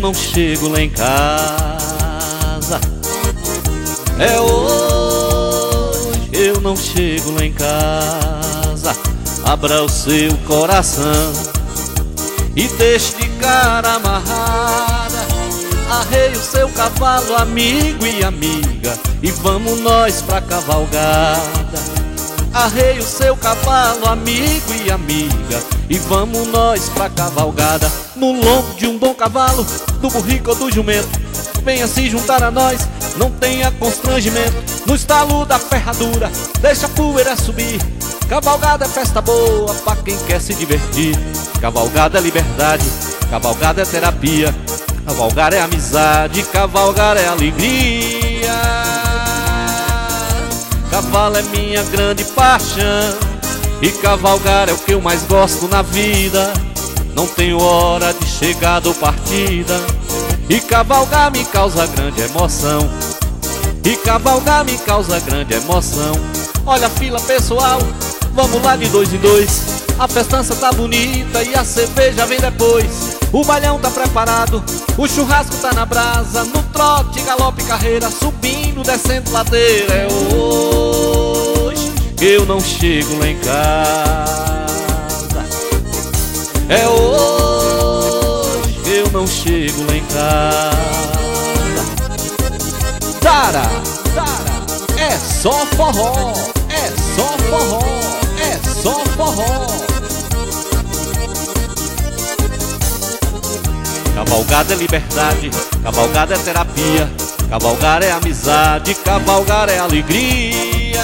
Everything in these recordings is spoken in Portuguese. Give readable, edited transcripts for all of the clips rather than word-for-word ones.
não chego lá em casa. É hoje eu não chego lá em casa. Abra o seu coração e deixe de cara amarrada. Arreie o seu cavalo, amigo e amiga, e vamos nós pra cavalgada. Arreie o seu cavalo, amigo e amiga, e vamos nós pra cavalgada. No lombo de um bom cavalo, do burrico ou do jumento, venha se juntar a nós, não tenha constrangimento. No estalo da ferradura, deixa a poeira subir. Cavalgada é festa boa pra quem quer se divertir. Cavalgada é liberdade, cavalgada é terapia, cavalgar é amizade, cavalgar é alegria. Cavalo é minha grande paixão e cavalgar é o que eu mais gosto na vida. Não tenho hora de chegada ou partida e cavalgar me causa grande emoção. E cavalgar me causa grande emoção. Olha a fila pessoal, vamos lá de dois em dois. A festança tá bonita e a cerveja vem depois. O bailão tá preparado, o churrasco tá na brasa. No trote, galope, carreira, subindo, descendo ladeira. É hoje que eu não chego lá em casa. É hoje que eu não chego lá em casa. Tara, tara, é só forró, é só forró, é só forró. Cavalgada é liberdade, cavalgada é terapia, cavalgar é amizade, cavalgar é alegria.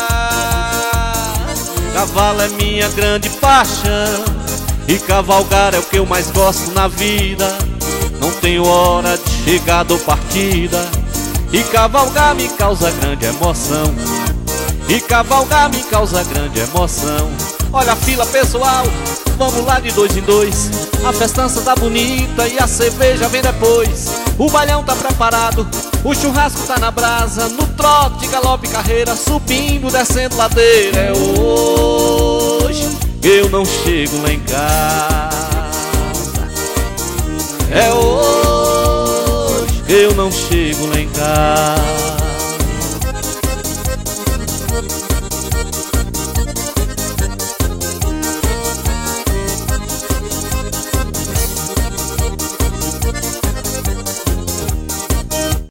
Cavalo é minha grande paixão e cavalgar é o que eu mais gosto na vida. Não tenho hora de chegada ou partida e cavalgar me causa grande emoção. E cavalgar me causa grande emoção. Olha a fila pessoal, vamos lá de dois em dois. A festança tá bonita e a cerveja vem depois. O bailão tá preparado, o churrasco tá na brasa. No trote, galope, carreira, subindo, descendo ladeira. É hoje que eu não chego lá em casa. É hoje que eu não chego lá em casa.